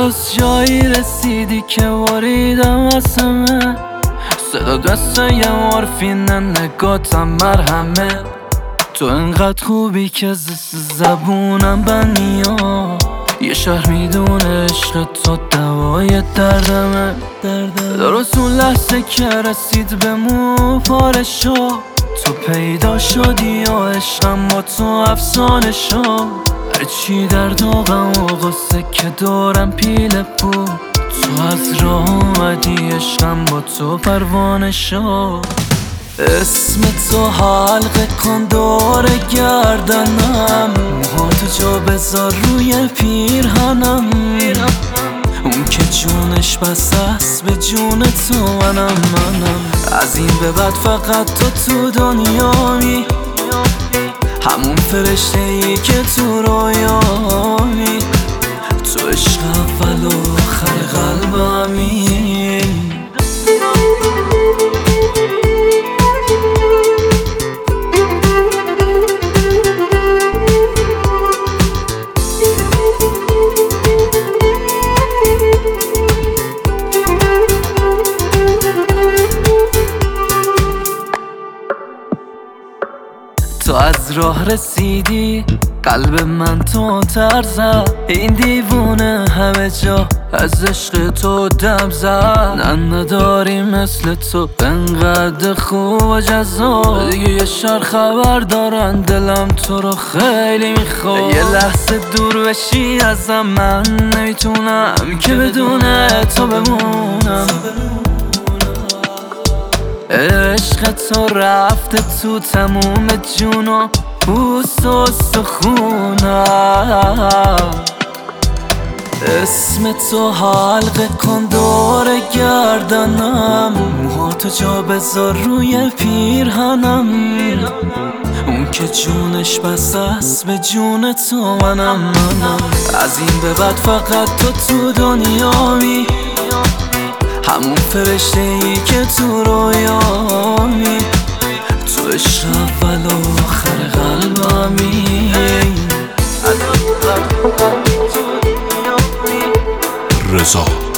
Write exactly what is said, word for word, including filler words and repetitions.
درست جایی رسیدی که واریدم از همه صدا دسته یه مورفینه نگاتم مرهمه تو انقدر خوبی که زست زبونم بنیا یه شهر میدونه عشق تو دوای دردمه درست اون لحظه که رسید به مو پاره شو تو پیدا شدی و عشقم با تو افسانه شو هرچی درد و غم و غصه که دورم پیله بود تو از راه اومدی عشقم با تو پروانه شو اسم تو حلقه کن دور گردنم موهاتو جا بذار روی پیرهنم اون که جونش بس است به جون تو منم منم از این به بعد فقط تو تو دنیایی همون فرشته ای که تو رویایی تو عشق اول و آخر قلبمی تو از راه رسیدی قلب من تو ترزد این دیوونه همه جا از عشق تو دم زد نه نداری مثل تو انقدر خوب و جذاب دیگه یه شهر خبر دارن دلم تو رو خیلی میخواد یه لحظه دور بشی ازم من نمیتونم که بدون تو بمونم عشق تو رفته تو تموم جون و پوست و استخونم اسم تو حلقه کن دور گردنم موهاتو جا بذار روی پیرهنم اون که جونش بس است به جون تو منم منم از این به بعد فقط تو تو دنیایی همون فرشته ای که تو رویایی تو عشق اول و آخر قلبمی رضا